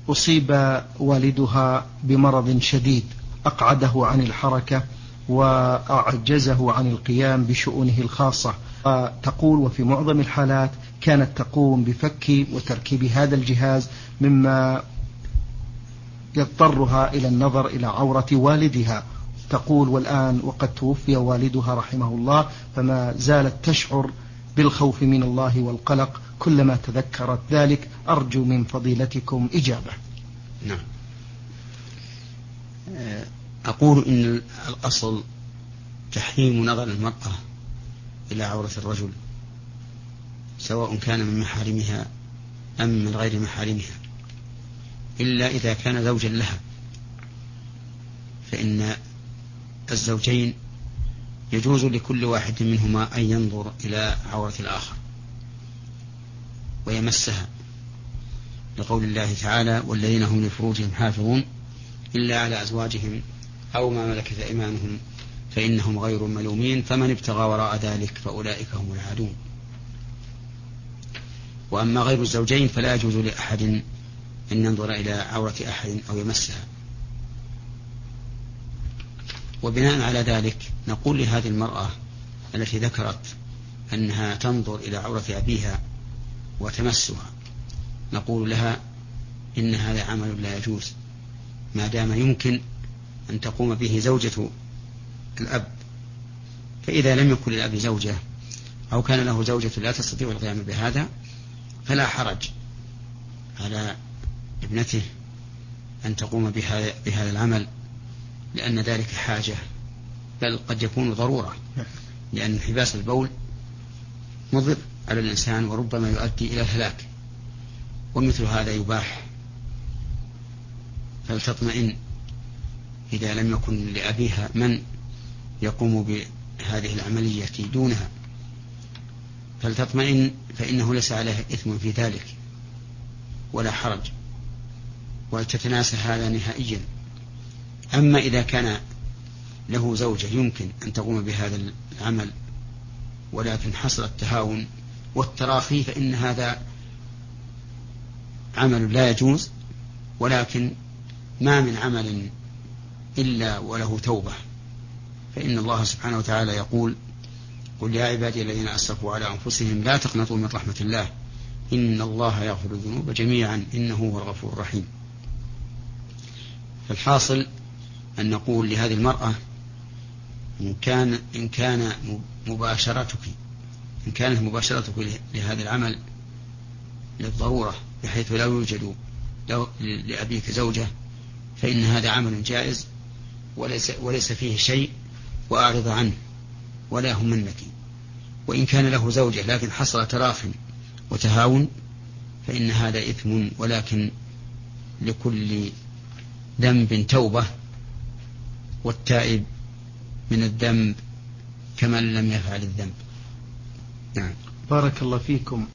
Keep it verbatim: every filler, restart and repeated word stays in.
أصيب والدها بمرض شديد أقعده عن الحركة وأعجزه عن القيام بشؤونه الخاصة. تقول وفي معظم الحالات كانت تقوم بفك وتركيب هذا الجهاز، مما يضطرها إلى النظر إلى عورة والدها. تقول والآن وقد توفي والدها رحمه الله، فما زالت تشعر بالخوف من الله والقلق كلما تذكرت ذلك. أرجو من فضيلتكم إجابة. نعم. أقول إن الأصل تحريم نظر المرأة إلى عورة الرجل، سواء كان من محارمها أم من غير محارمها، إلا إذا كان زوجا لها، فإن الزوجين يجوز لكل واحد منهما أن ينظر إلى عورة الآخر ويمسها، لقول الله تعالى: والذين هم لفروجهم حافظون إلا على أزواجهم أو ما ملكت أيمانهم فإنهم غير ملومين فمن ابتغى وراء ذلك فأولئك هم العادون. وأما غير الزوجين فلا يجوز لأحد أن ينظر إلى عورة أحد أو يمسها. وبناء على ذلك نقول لهذه المرأة التي ذكرت أنها تنظر إلى عورة أبيها وتمسها، نقول لها إن هذا عمل لا يجوز ما دام يمكن أن تقوم به زوجة الأب. فإذا لم يكن للأب زوجة أو كان له زوجة لا تستطيع القيام بهذا فلا حرج على ابنته أن تقوم بهذا, بهذا العمل، لأن ذلك حاجة، بل قد يكون ضرورة، لأن انحباس البول مضر على الإنسان وربما يؤدي إلى الهلاك، ومثل هذا يباح. فلتطمئن إذا لم يكن لأبيها من يقوم بهذه العملية دونها، فلتطمئن، فإنه ليس عليه إثم في ذلك ولا حرج، ولتتناسى هذا نهائيا. أما إذا كان له زوجة يمكن أن تقوم بهذا العمل ولكن حصل التهاون والتراخي فإن هذا عمل لا يجوز، ولكن ما من عمل إلا وله توبة، فإن الله سبحانه وتعالى يقول: قل يا عبادي الذين أسرفوا على أنفسهم لا تقنطوا من رحمة الله إن الله يغفر الذنوب جميعا إنه هو الغفور الرحيم. فالحاصل أن نقول لهذه المرأة: إن كان إن كان مباشرتك إن كانت مباشرتك لهذا العمل للضرورة بحيث لا يوجد لأبيك زوجة فإن هذا عمل جائز وليس, وليس فيه شيء، وأعرض عنه ولا يهمنك. وإن كان له زوجة لكن حصل تراخ وتهاون فإن هذا إثم، ولكن لكل ذنب توبة، والتائب من الذنب كمن لم يفعل الذنب. نعم. بارك الله فيكم.